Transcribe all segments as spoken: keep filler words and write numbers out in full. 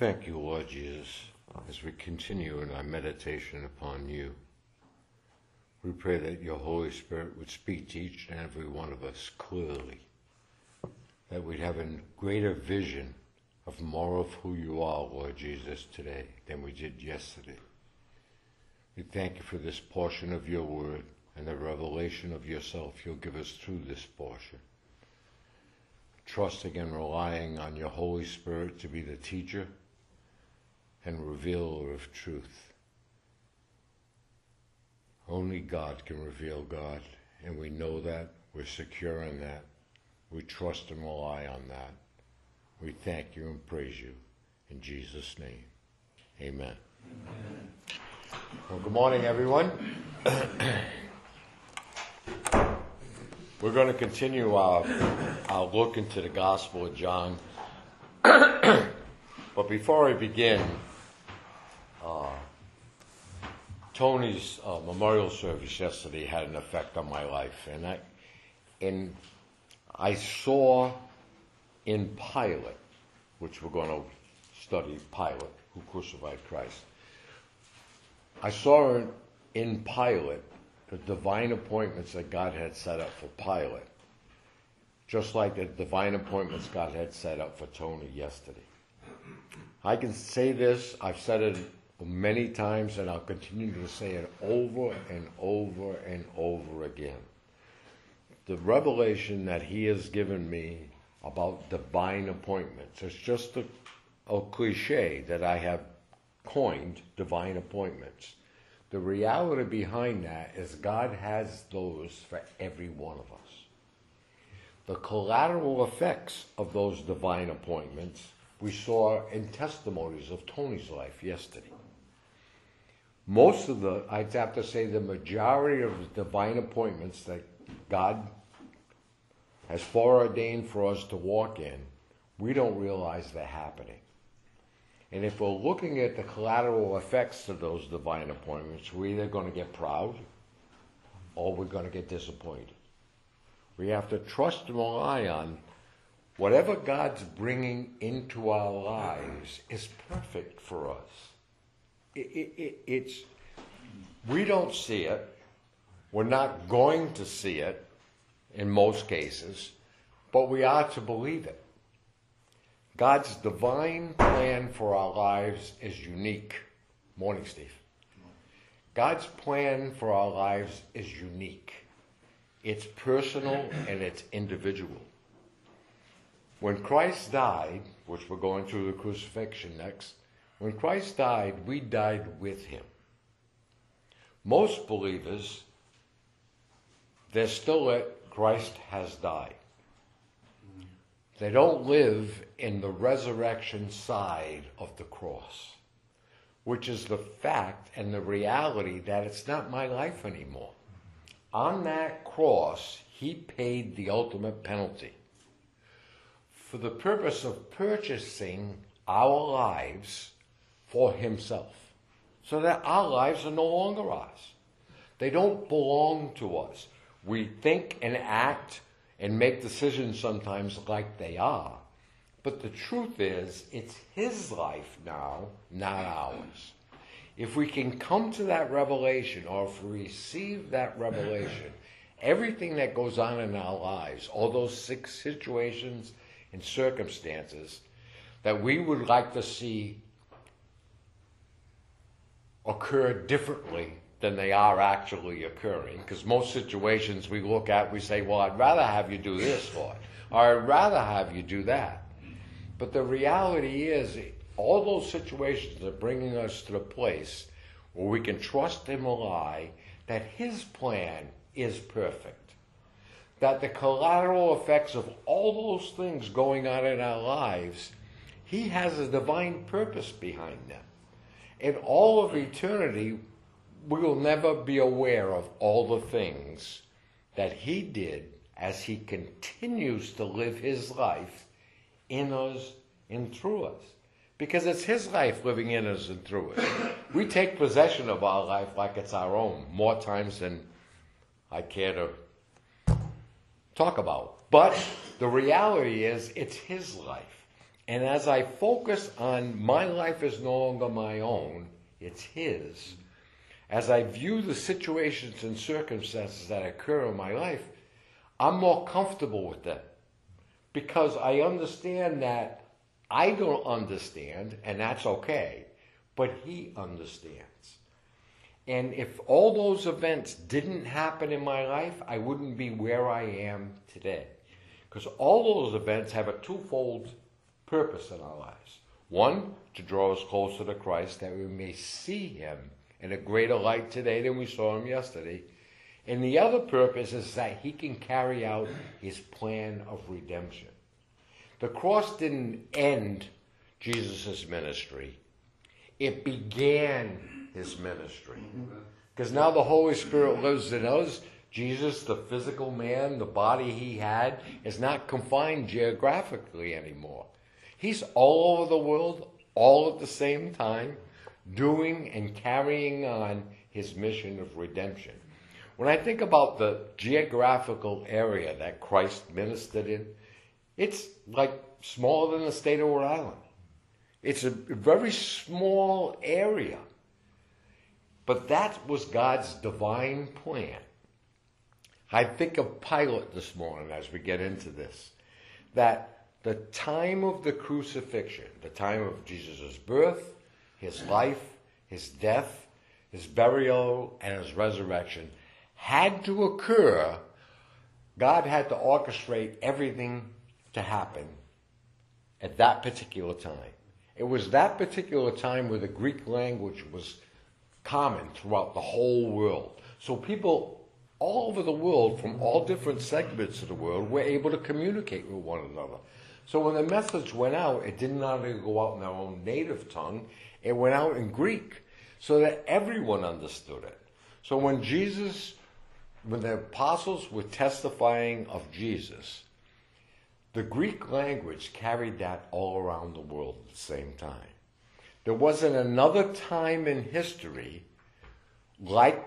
thank you, Lord Jesus, as we continue in our meditation upon you. We pray that your Holy Spirit would speak to each and every one of us clearly, that we'd have a greater vision of more of who you are, Lord Jesus, today than we did yesterday. We thank you for this portion of your word and the revelation of yourself you'll give us through this portion. Trusting and relying on your Holy Spirit to be the teacher and revealer of truth. Only God can reveal God, and we know that. We're secure in that. We trust and rely on that. We thank you and praise you. In Jesus' name, amen. Amen. Well, good morning, everyone. We're going to continue our, our look into the Gospel of John. But before I begin, uh, Tony's uh, memorial service yesterday had an effect on my life. And I, and I saw in Pilate, which we're going to study Pilate, who crucified Christ. I saw in Pilate the divine appointments that God had set up for Pilate, just like the divine appointments God had set up for Tony yesterday. I can say this, I've said it many times, and I'll continue to say it over and over and over again. The revelation that he has given me about divine appointments, it's just a, a cliche that I have coined, divine appointments. The reality behind that is God has those for every one of us. The collateral effects of those divine appointments we saw in testimonies of Tony's life yesterday. Most of the, I'd have to say the majority of the divine appointments that God has foreordained for us to walk in, we don't realize they're happening. And if we're looking at the collateral effects of those divine appointments, we're either going to get proud or we're going to get disappointed. We have to trust and rely on whatever God's bringing into our lives is perfect for us. It, it, it, it's, we don't see it. We're not going to see it in most cases, but we are to believe it. God's divine plan for our lives is unique. Morning, Steve. God's plan for our lives is unique. It's personal and it's individual. When Christ died, which we're going through the crucifixion next, when Christ died, we died with him. Most believers, they're still at Christ has died. They don't live in the resurrection side of the cross, which is the fact and the reality that it's not my life anymore. On that cross, he paid the ultimate penalty for the purpose of purchasing our lives for himself, so that our lives are no longer ours. They don't belong to us. We think and act and make decisions sometimes like they are. But the truth is, it's his life now, not ours. If we can come to that revelation, or if we receive that revelation, everything that goes on in our lives, all those six situations and circumstances that we would like to see occur differently than they are actually occurring. Because most situations we look at, we say, well, I'd rather have you do this, Lord, or I'd rather have you do that. But the reality is, all those situations are bringing us to the place where we can trust and rely that his plan is perfect. That the collateral effects of all those things going on in our lives, he has a divine purpose behind them. In all of eternity, we will never be aware of all the things that he did as he continues to live his life in us and through us. Because it's his life living in us and through us. We take possession of our life like it's our own, more times than I care to talk about. But the reality is, it's his life. And as I focus on my life is no longer my own, it's his, as I view the situations and circumstances that occur in my life, I'm more comfortable with them. Because I understand that I don't understand, and that's okay, but he understands. And if all those events didn't happen in my life, I wouldn't be where I am today. Because all those events have a twofold purpose in our lives. One, to draw us closer to Christ, that we may see him in a greater light today than we saw him yesterday. And the other purpose is that he can carry out his plan of redemption. The cross didn't end Jesus' ministry. It began his ministry. Because now the Holy Spirit lives in us. Jesus, the physical man, the body he had, is not confined geographically anymore. He's all over the world, all at the same time, doing and carrying on his mission of redemption. When I think about the geographical area that Christ ministered in, it's like smaller than the state of Rhode Island. It's a very small area. But that was God's divine plan. I think of Pilate this morning as we get into this, that the time of the crucifixion, the time of Jesus' birth, his life, his death, his burial, and his resurrection had to occur. God had to orchestrate everything to happen at that particular time. It was that particular time where the Greek language was common throughout the whole world. So people all over the world, from all different segments of the world, were able to communicate with one another. So when the message went out, it did not only go out in their own native tongue, it went out in Greek, so that everyone understood it. So when Jesus, when the apostles were testifying of Jesus, the Greek language carried that all around the world at the same time. There wasn't another time in history like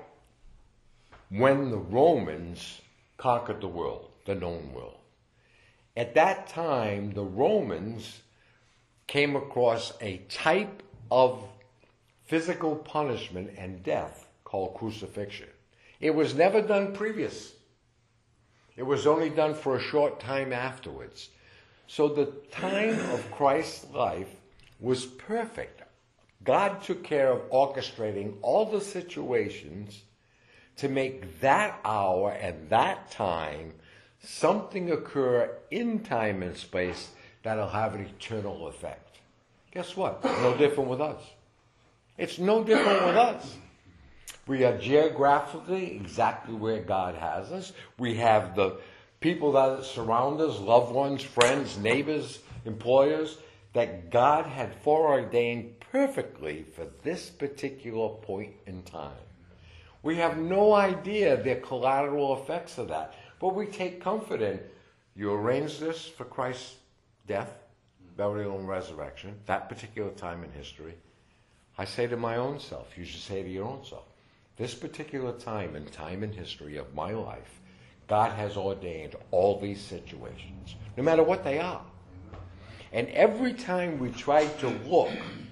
when the Romans conquered the world, the known world. At that time, the Romans came across a type of physical punishment and death called crucifixion. It was never done previous. It was only done for a short time afterwards. So the time of Christ's life was perfect. God took care of orchestrating all the situations to make that hour and that time something occur in time and space that'll have an eternal effect. Guess what? No different with us. It's no different with us. We are geographically exactly where God has us. We have the people that surround us, loved ones, friends, neighbors, employers, that God had foreordained perfectly for this particular point in time. We have no idea the collateral effects of that, but we take comfort in, you arranged this for Christ's death, burial, and resurrection, that particular time in history. I say to my own self, you should say to your own self, this particular time and time in history of my life, God has ordained all these situations, no matter what they are. And every time we try to look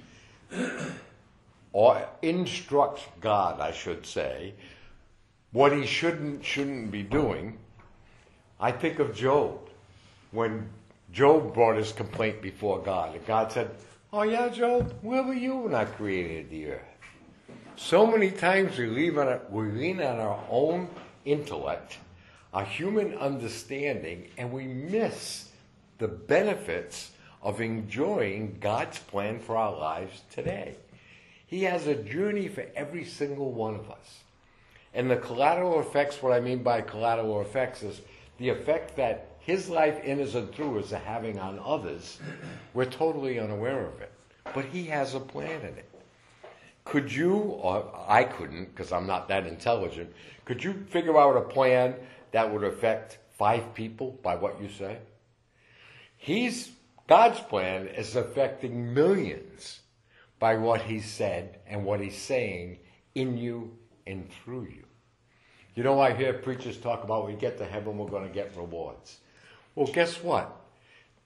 or instruct God, I should say, what he shouldn't shouldn't be doing, I think of Job. When Job brought his complaint before God, and God said, oh yeah, Job, where were you when I created the earth? So many times we lean on, we lean on our own intellect, our human understanding, and we miss the benefits of enjoying God's plan for our lives today. He has a journey for every single one of us. And the collateral effects, what I mean by collateral effects is the effect that his life in us and through us are having on others. We're totally unaware of it. But he has a plan in it. Could you, or I couldn't because I'm not that intelligent, could you figure out a plan that would affect five people by what you say? He's, God's plan is affecting millions by what he said and what he's saying in you and through you. You know, I hear preachers talk about when we get to heaven, we're going to get rewards. Well, guess what?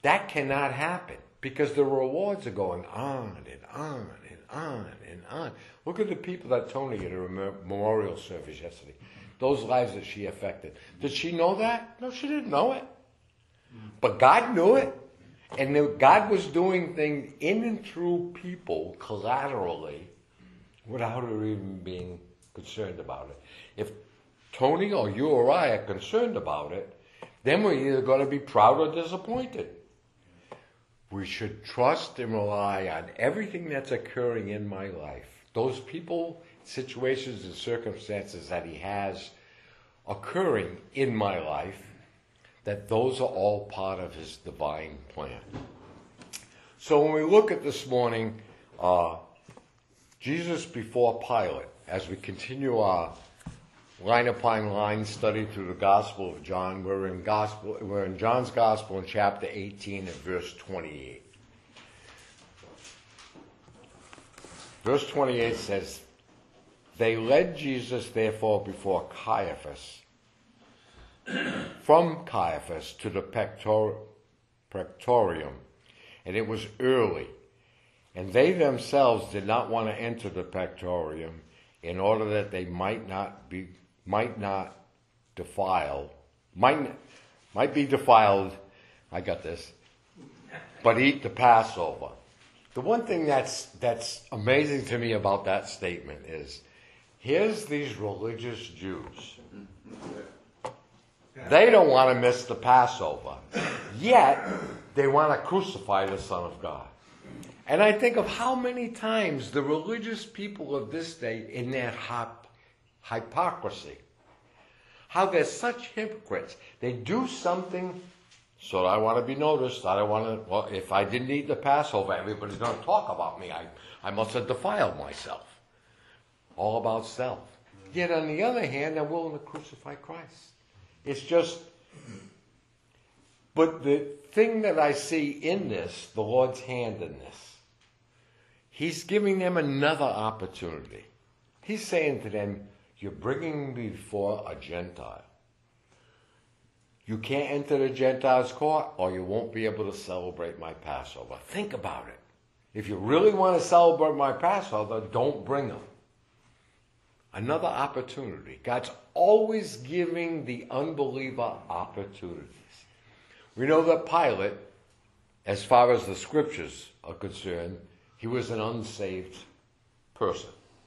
That cannot happen because the rewards are going on and on and on and on. Look at the people that Tony at her memorial service yesterday. Those lives that she affected. Did she know that? No, she didn't know it. But God knew it. And God was doing things in and through people collaterally without her even being concerned about it. If Tony or you or I are concerned about it, then we're either going to be proud or disappointed. We should trust and rely on everything that's occurring in my life. Those people, situations, and circumstances that he has occurring in my life, that those are all part of his divine plan. So when we look at this morning, uh, Jesus before Pilate, as we continue our line upon line study through the Gospel of John, we're in Gospel, we're in John's Gospel in chapter eighteen and verse twenty-eight. Verse twenty-eight says, "They led Jesus therefore before Caiaphas, from Caiaphas to the pector- Praetorium, and it was early, and they themselves did not want to enter the Praetorium, in order that they might not be might not defile, might might be defiled. I got this, but eat the Passover." The one thing that's that's amazing to me about that statement is, here's these religious Jews. They don't want to miss the Passover, yet they want to crucify the Son of God. And I think of how many times the religious people of this day, in their hop, hypocrisy, how they're such hypocrites. They do something, so I want to be noticed. I don't want to, well, if I didn't eat the Passover, everybody's going to talk about me. I, I must have defiled myself. All about self. Yet on the other hand, they're willing to crucify Christ. It's just, but the thing that I see in this, the Lord's hand in this, he's giving them another opportunity. He's saying to them, you're bringing me before a Gentile. You can't enter the Gentiles' court, or you won't be able to celebrate my Passover. Think about it. If you really want to celebrate my Passover, don't bring them. Another opportunity. God's always giving the unbeliever opportunities. We know that Pilate, as far as the scriptures are concerned, he was an unsaved person.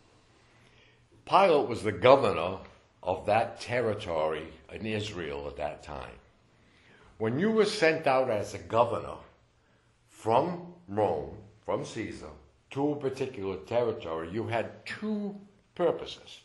Pilate was the governor of that territory in Israel at that time. When you were sent out as a governor from Rome, from Caesar, to a particular territory, you had two purposes.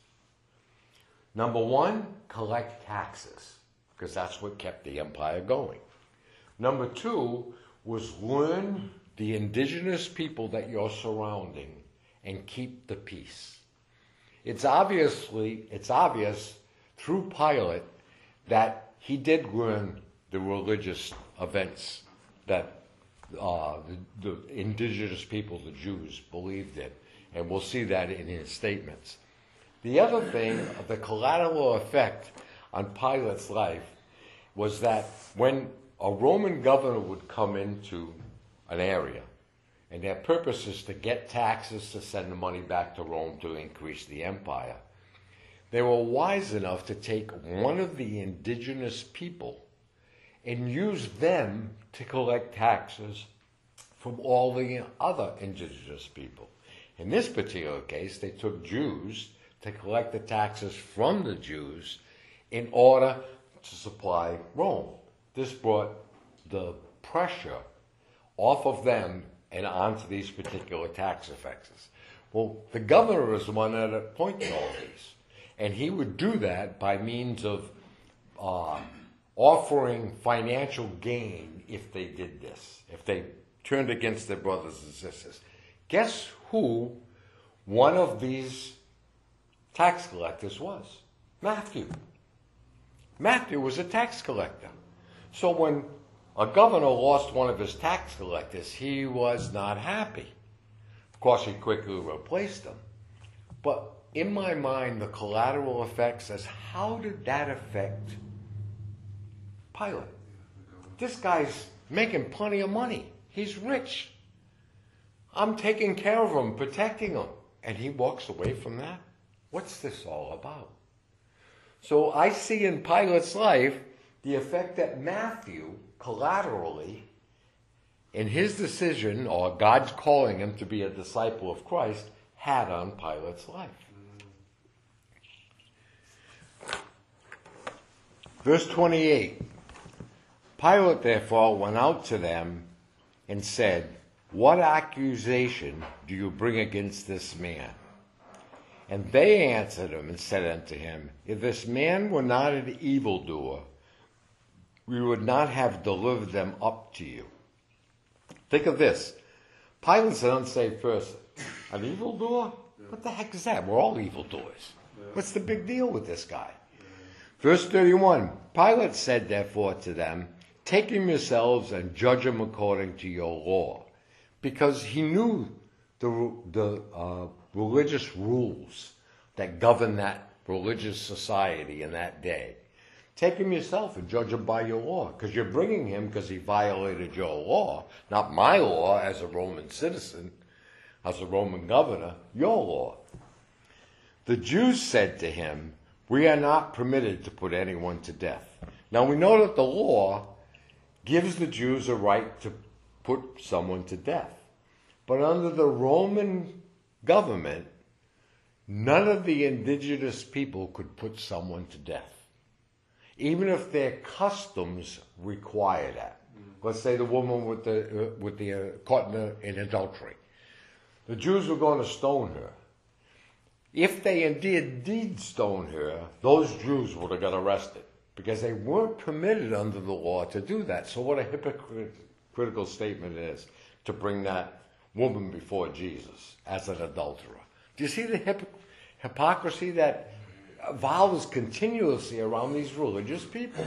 Number one, collect taxes, because that's what kept the empire going. Number two was learn the indigenous people that you're surrounding and keep the peace. It's obviously, it's obvious through Pilate that he did learn the religious events that uh, the, the indigenous people, the Jews, believed in. And we'll see that in his statements. The other thing, the collateral effect on Pilate's life, was that when a Roman governor would come into an area, and their purpose is to get taxes to send the money back to Rome to increase the empire, they were wise enough to take one of the indigenous people and use them to collect taxes from all the other indigenous people. In this particular case, they took Jews to collect the taxes from the Jews in order to supply Rome. This brought the pressure off of them and onto these particular tax effects. Well, the governor is the one that appointed all these. And he would do that by means of uh, offering financial gain if they did this, if they turned against their brothers and sisters. Guess who one of these tax collectors was? Matthew. Matthew was a tax collector. So when a governor lost one of his tax collectors, he was not happy. Of course, he quickly replaced them. But in my mind, the collateral effects is, how did that affect Pilate? This guy's making plenty of money. He's rich. I'm taking care of him, protecting him. And he walks away from that? What's this all about? So I see in Pilate's life the effect that Matthew, collaterally, in his decision, or God's calling him to be a disciple of Christ, had on Pilate's life. Verse twenty-eight. Pilate therefore went out to them and said, "What accusation do you bring against this man?" And they answered him and said unto him, "If this man were not an evildoer, we would not have delivered them up to you." Think of this. Pilate's an unsaved person. An evildoer? What the heck is that? We're all evildoers. What's the big deal with this guy? Verse thirty-one. Pilate said therefore to them, "Take him yourselves and judge him according to your law." Because he knew the, the uh, religious rules that govern that religious society in that day. Take him yourself and judge him by your law, because you're bringing him because he violated your law, not my law as a Roman citizen, as a Roman governor, your law. The Jews said to him, "We are not permitted to put anyone to death." Now we know that the law gives the Jews a right to put someone to death. But under the Roman government, none of the indigenous people could put someone to death, even if their customs require that. Let's say the woman with the uh, with the uh, caught in, uh, in adultery. The Jews were going to stone her. If they indeed did stone her, those Jews would have got arrested because they weren't permitted under the law to do that. So what a hypocritical statement it is to bring that woman before Jesus as an adulterer. Do you see the hip- hypocrisy that evolves continuously around these religious people?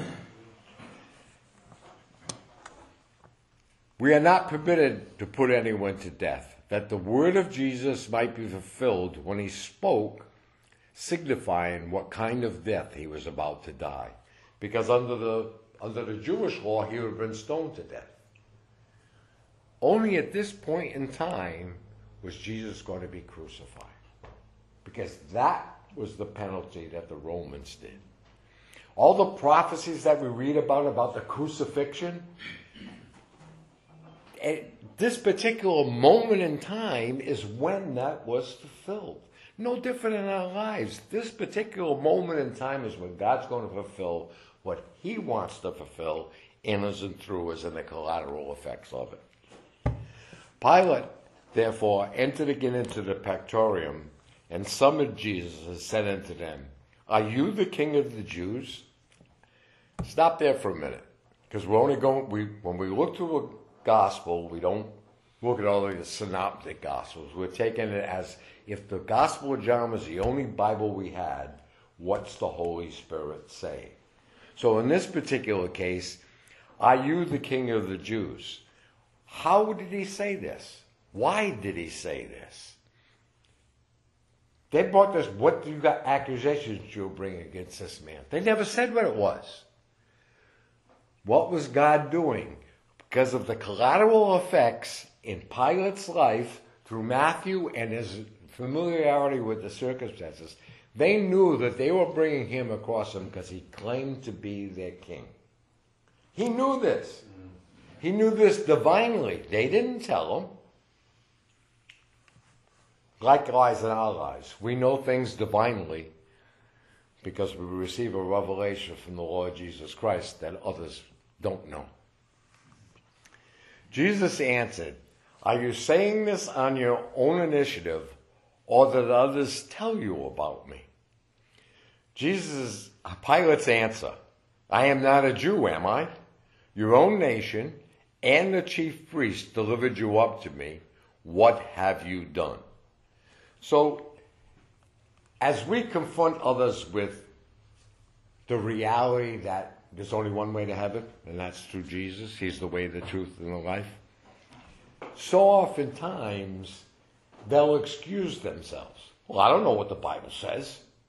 We are not permitted to put anyone to death, that the word of Jesus might be fulfilled when he spoke, signifying what kind of death he was about to die. Because under the under the Jewish law, he would have been stoned to death. Only at this point in time was Jesus going to be crucified, because that was the penalty that the Romans did. All the prophecies that we read about, about the crucifixion, at this particular moment in time is when that was fulfilled. No different in our lives. This particular moment in time is when God's going to fulfill what he wants to fulfill in us and through us, and the collateral effects of it. Pilate, therefore, entered again into the Praetorium and summoned Jesus and said unto them, "Are you the king of the Jews?" Stop there for a minute, because we're only going, we, when we look through a gospel, we don't look at all the synoptic gospels. We're taking it as if the Gospel of John was the only Bible we had, what's the Holy Spirit say? So in this particular case, are you the king of the Jews? How did he say this? Why did he say this? They brought this, what do you got accusations you bring against this man? They never said what it was. What was God doing? Because of the collateral effects in Pilate's life through Matthew and his familiarity with the circumstances, they knew that they were bringing him across them because he claimed to be their king. He knew this. He knew this divinely. They didn't tell him. Likewise in our lives, we know things divinely because we receive a revelation from the Lord Jesus Christ that others don't know. Jesus answered, "Are you saying this on your own initiative, or did others tell you about me?" Jesus, Pilate's answer, "I am not a Jew, am I? Your own nation and the chief priest delivered you up to me. What have you done?" So, as we confront others with the reality that there's only one way to heaven, and that's through Jesus, he's the way, the truth, and the life, so oftentimes they'll excuse themselves. Well, I don't know what the Bible says.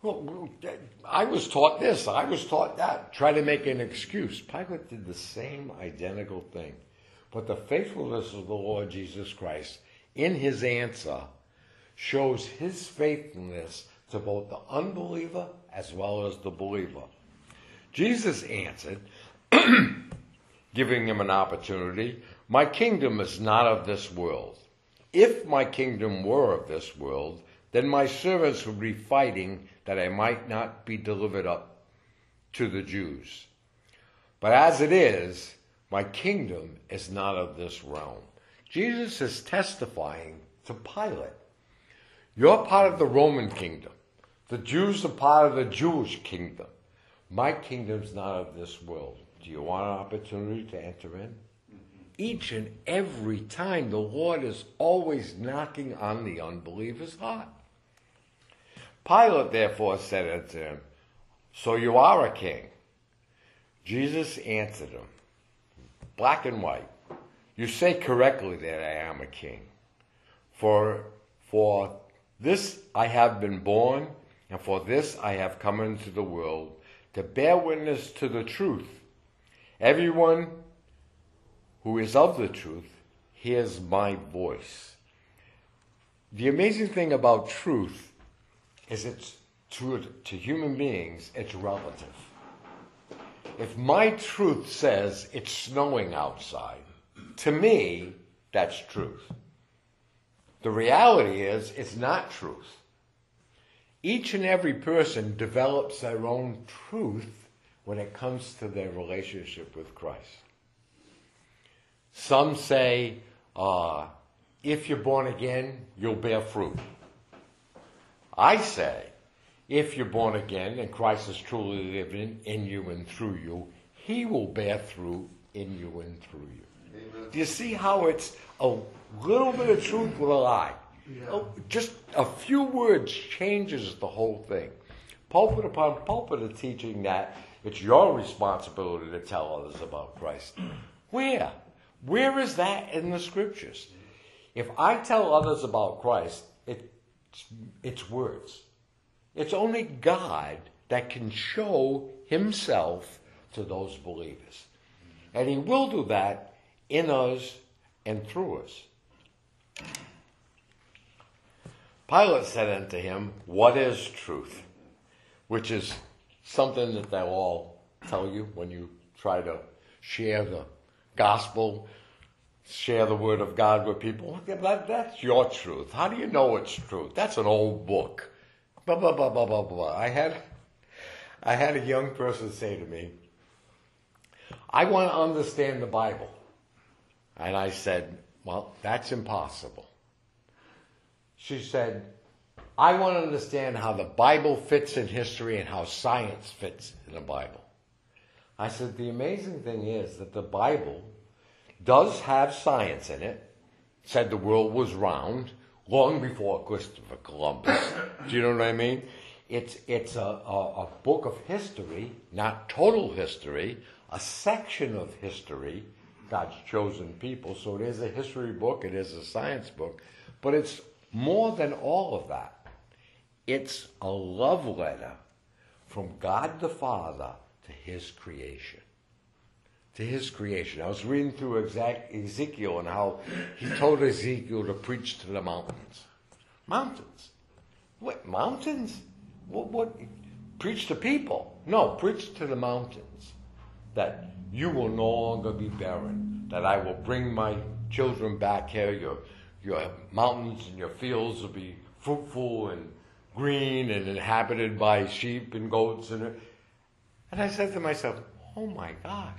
Well, I was taught this, I was taught that. Try to make an excuse. Pilate did the same identical thing. But the faithfulness of the Lord Jesus Christ in his answer shows his faithfulness to both the unbeliever as well as the believer. Jesus answered, giving him an opportunity, "My kingdom is not of this world. If my kingdom were of this world, then my servants would be fighting that I might not be delivered up to the Jews. But as it is, my kingdom is not of this realm." Jesus is testifying to Pilate. You're part of the Roman kingdom. The Jews are part of the Jewish kingdom. My kingdom's not of this world. Do you want an opportunity to enter in? Each and every time, the Lord is always knocking on the unbeliever's heart. Pilate therefore said unto him, "So you are a king?" Jesus answered him, black and white, "You say correctly that I am a king. For, for this I have been born, and for this I have come into the world, to bear witness to the truth. Everyone who is of the truth hears my voice." The amazing thing about truth is it's to, to human beings, it's relative. If my truth says it's snowing outside, to me, that's truth. The reality is it's not truth. Each and every person develops their own truth when it comes to their relationship with Christ. Some say, uh, if you're born again, you'll bear fruit. I say, if you're born again and Christ is truly living in you and through you, he will bear fruit in you and through you. Amen. Do you see how it's a little bit of truth with a lie? Yeah. Oh, just a few words changes the whole thing. Pulpit upon pulpit are teaching that it's your responsibility to tell others about Christ. Where? Where is that in the scriptures? If I tell others about Christ, it, it's words. It's only God that can show himself to those believers. And he will do that in us and through us. Pilate said unto him, "What is truth?" Which is something that they'll all tell you when you try to share the gospel, share the word of God with people. That, that's your truth. How do you know it's truth? That's an old book. Blah, blah, blah, blah, blah, blah. I had, I had a young person say to me, "I want to understand the Bible." And I said, "Well, that's impossible." She said, "I want to understand how the Bible fits in history and how science fits in the Bible." I said, the amazing thing is that the Bible does have science in it. It said the world was round long before Christopher Columbus. Do you know what I mean? It's it's a, a, a book of history, not total history, a section of history, God's chosen people. So it is a history book, it is a science book, but it's more than all of that. It's a love letter from God the Father to his creation. To his creation. I was reading through Ezekiel and how he told Ezekiel to preach to the mountains. Mountains? What, mountains? What, what? Preach to people? No, preach to the mountains. That you will no longer be barren. That I will bring my children back here. Your, your mountains and your fields will be fruitful and green and inhabited by sheep and goats. And, and I said to myself, oh my gosh.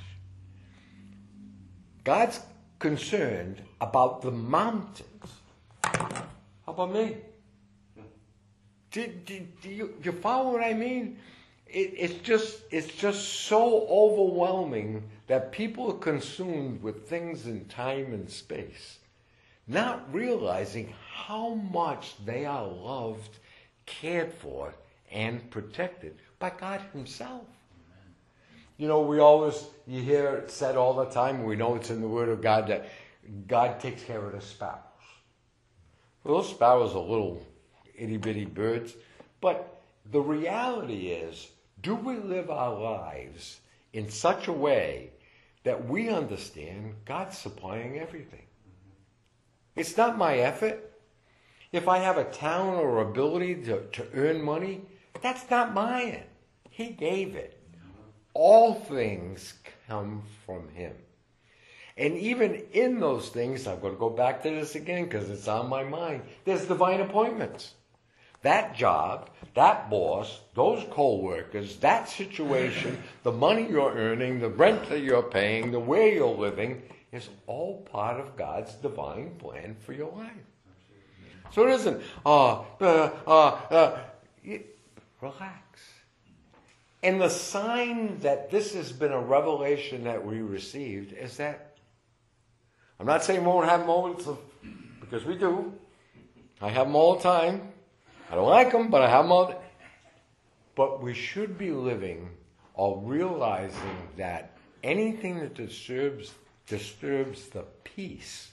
God's concerned about the mountains. How about me? Do, do, do you, you follow what I mean? It, it's just it's just so overwhelming that people are consumed with things in time and space, not realizing how much they are loved, cared for, and protected by God himself. You know, we always, you hear it said all the time, we know it's in the Word of God, that God takes care of the sparrows. Well, those sparrows are little itty-bitty birds, but the reality is, do we live our lives in such a way that we understand God's supplying everything? It's not my effort. If I have a talent or ability to, to earn money, that's not mine. He gave it. All things come from him. And even in those things, I'm going to go back to this again because it's on my mind, there's divine appointments. That job, that boss, those co-workers, that situation, the money you're earning, the rent that you're paying, the way you're living, is all part of God's divine plan for your life. So it isn't, uh, uh, uh, uh, relax. And the sign that this has been a revelation that we received is that, I'm not saying we won't have moments of, because we do. I have them all the time. I don't like them, but I have them all the, but we should be living or realizing that anything that disturbs, disturbs the peace,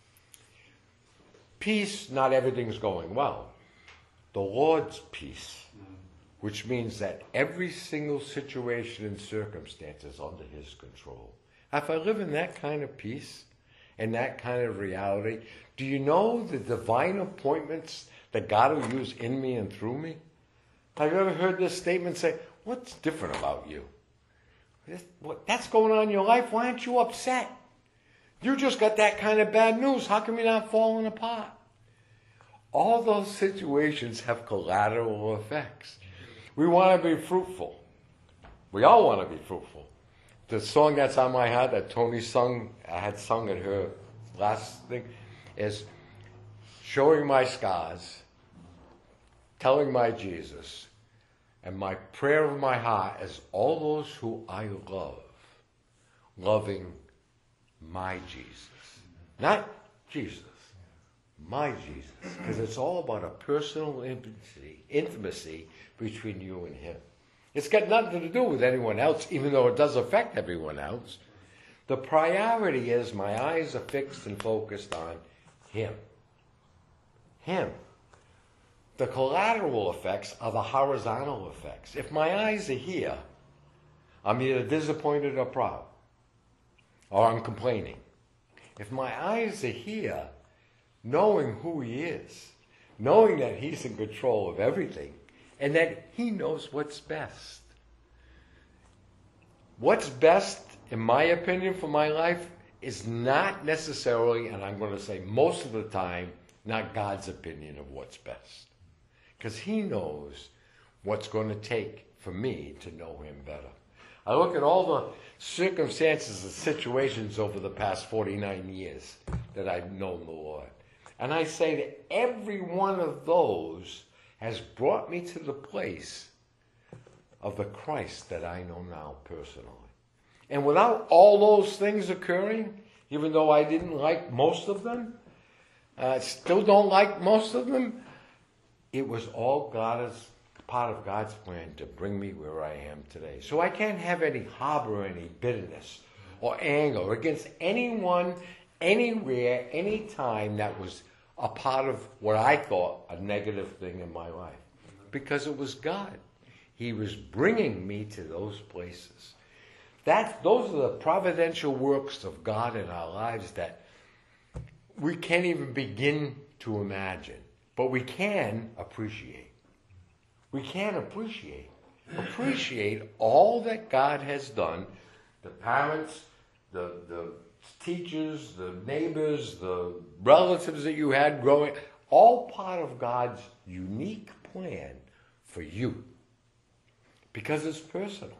peace, not everything's going well. The Lord's peace, which means that every single situation and circumstance is under his control. If I live in that kind of peace and that kind of reality, do you know the divine appointments that God will use in me and through me? Have you ever heard this statement say, what's different about you? This, what, that's going on in your life. Why aren't you upset? You just got that kind of bad news. How come you're not falling apart? All those situations have collateral effects. We want to be fruitful. We all want to be fruitful. The song that's on my heart that Tony sung, I had sung at her last thing, is showing my scars, telling my Jesus, and my prayer of my heart is all those who I love, loving my Jesus. Not Jesus, my Jesus. Because it's all about a personal intimacy, intimacy between you and him. It's got nothing to do with anyone else, even though it does affect everyone else. The priority is my eyes are fixed and focused on him. Him. The collateral effects are the horizontal effects. If my eyes are here, I'm either disappointed or proud, or I'm complaining. If my eyes are here, knowing who he is, knowing that he's in control of everything, and that he knows what's best. What's best, in my opinion, for my life is not necessarily, and I'm going to say most of the time, not God's opinion of what's best. Because he knows what's going to take for me to know him better. I look at all the circumstances and situations over the past forty-nine years that I've known the Lord. And I say that every one of those has brought me to the place of the Christ that I know now personally. And without all those things occurring, even though I didn't like most of them, I uh, still don't like most of them, it was all God's, part of God's plan to bring me where I am today. So I can't have any harbor, any bitterness or anger against anyone, anywhere, anytime that was a part of what I thought a negative thing in my life. Because it was God. He was bringing me to those places. That, those are the providential works of God in our lives that we can't even begin to imagine. But we can appreciate. We can appreciate. Appreciate all that God has done. The parents, the, the teachers, the neighbors, the relatives that you had growing, all part of God's unique plan for you. Because it's personal.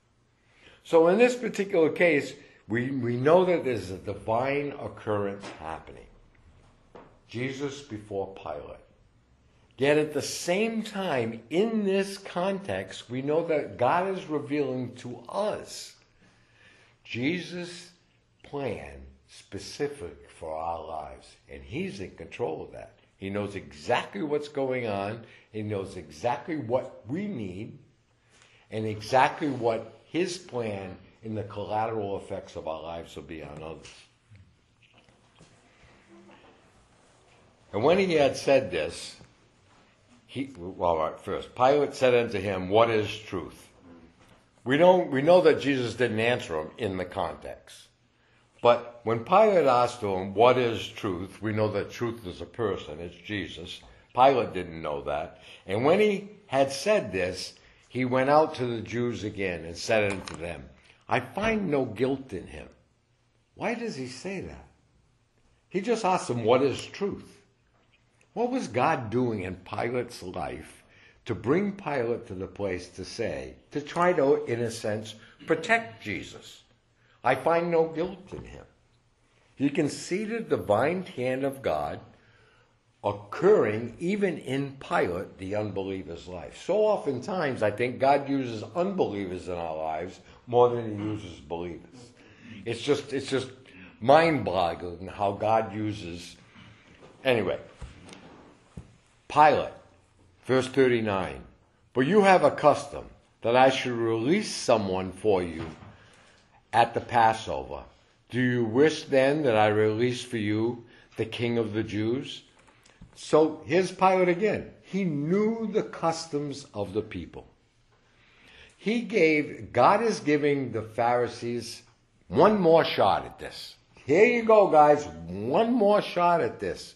So in this particular case, we, we know that there's a divine occurrence happening. Jesus before Pilate. Yet at the same time, in this context, we know that God is revealing to us Jesus' plan specific for our lives. And he's in control of that. He knows exactly what's going on. He knows exactly what we need and exactly what his plan in the collateral effects of our lives will be on others. And when he had said this, he, well, all right, first, Pilate said unto him, what is truth? We don't, we know that Jesus didn't answer him in the context. But when Pilate asked him, what is truth? We know that truth is a person. It's Jesus. Pilate didn't know that. And when he had said this, he went out to the Jews again and said unto them, I find no guilt in him. Why does he say that? He just asked them, what is truth? What was God doing in Pilate's life to bring Pilate to the place to say, to try to, in a sense, protect Jesus? I find no guilt in him. You can see the divine hand of God occurring even in Pilate, the unbeliever's life. So oftentimes, I think God uses unbelievers in our lives more than he uses believers. It's just, it's just mind-boggling how God uses. Anyway, Pilate, verse thirty-nine. But you have a custom that I should release someone for you at the Passover. Do you wish then that I release for you the King of the Jews? So here's Pilate again. He knew the customs of the people. He gave, God is giving the Pharisees one more shot at this. Here you go, guys. One more shot at this.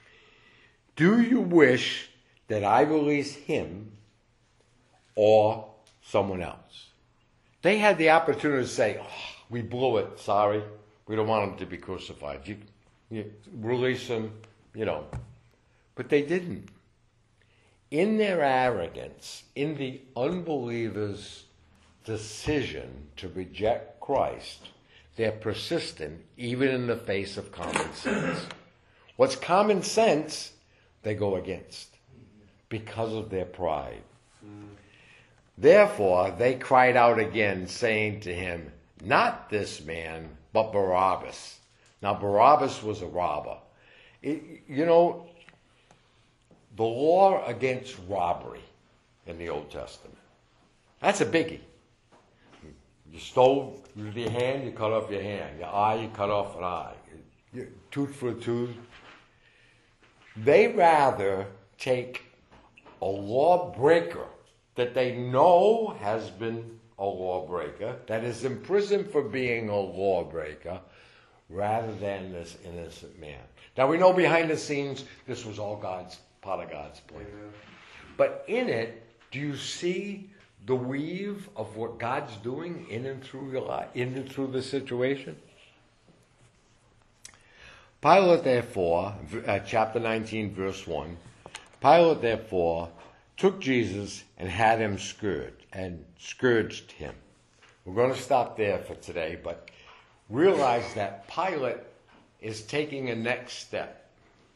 Do you wish that I release him or someone else? They had the opportunity to say, oh, we blew it, sorry. We don't want him to be crucified. You, you release him, you know. But they didn't. In their arrogance, in the unbelievers' decision to reject Christ, they're persistent even in the face of common sense. What's common sense, they go against because of their pride. Therefore, they cried out again, saying to him, not this man, but Barabbas. Now, Barabbas was a robber. It, you know, the law against robbery in the Old Testament, that's a biggie. You stole with your hand, you cut off your hand. Your eye, you cut off an eye. You, tooth for a tooth. They rather take a lawbreaker that they know has been a lawbreaker, that is in prison for being a lawbreaker, rather than this innocent man. Now we know behind the scenes this was all God's, part of God's plan. Amen. But in it, do you see the weave of what God's doing in and through your life, in and through the situation? Pilate, therefore, uh, chapter nineteen, verse one, Pilate, therefore, took Jesus and had him scourged, and scourged him. We're going to stop there for today, but realize that Pilate is taking a next step.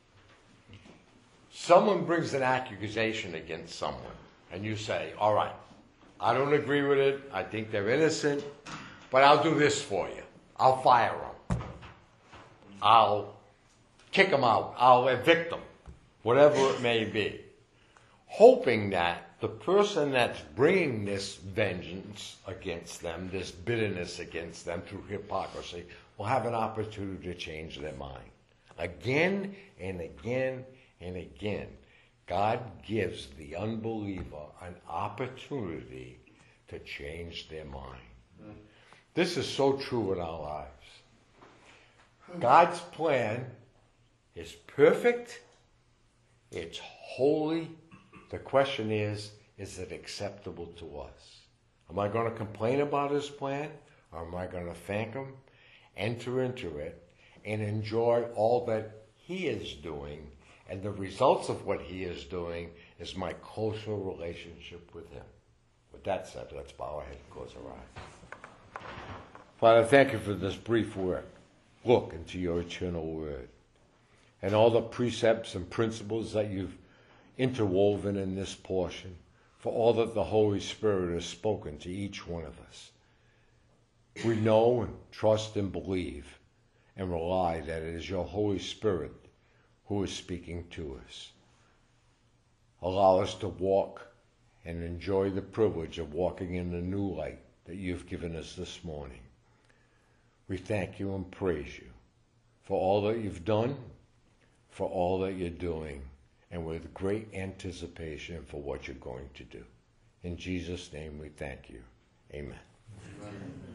Someone brings an accusation against someone, and you say, all right, I don't agree with it, I think they're innocent, but I'll do this for you. I'll fire them. I'll kick them out. I'll evict them. Whatever it may be. Hoping that the person that's bringing this vengeance against them, this bitterness against them through hypocrisy, will have an opportunity to change their mind. Again and again and again, God gives the unbeliever an opportunity to change their mind. Mm. This is so true in our lives. God's plan is perfect. It's holy. The question is, is it acceptable to us? Am I going to complain about his plan? Or am I going to thank him, enter into it, and enjoy all that he is doing? And the results of what he is doing is my closer relationship with him. With that said, let's bow our head and close our eyes. Father, thank you for this brief word. Look into your eternal word. And all the precepts and principles that you've interwoven in this portion, for all that the Holy Spirit has spoken to each one of us. We know and trust and believe and rely that it is your Holy Spirit who is speaking to us. Allow us to walk and enjoy the privilege of walking in the new light that you've given us this morning. We thank you and praise you for all that you've done, for all that you're doing, and with great anticipation for what you're going to do. In Jesus' name we thank you. Amen. Amen.